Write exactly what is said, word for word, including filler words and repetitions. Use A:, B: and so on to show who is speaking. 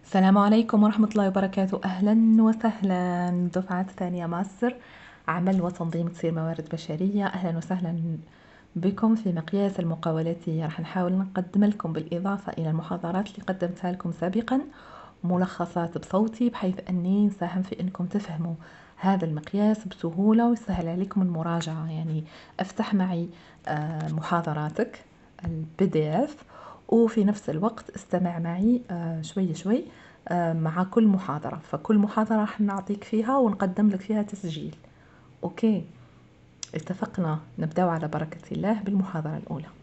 A: السلام عليكم ورحمة الله وبركاته. أهلا وسهلا دفعة ثانية ماستر عمل وتنظيم تسيير موارد بشرية. أهلا وسهلا بكم في مقياس المقاولاتية. راح نحاول نقدم لكم بالإضافة إلى المحاضرات اللي قدمتها لكم سابقا ملخصات بصوتي، بحيث أني نساهم في أنكم تفهموا هذا المقياس بسهولة ويسهل عليكم المراجعة. يعني افتح معي آه، محاضراتك البي دي اف، وفي نفس الوقت استمع معي آه، شوي شوي آه، مع كل محاضرة. فكل محاضرة راح نعطيك فيها ونقدم لك فيها تسجيل. أوكي، اتفقنا. نبدأ على بركة الله بالمحاضرة الأولى.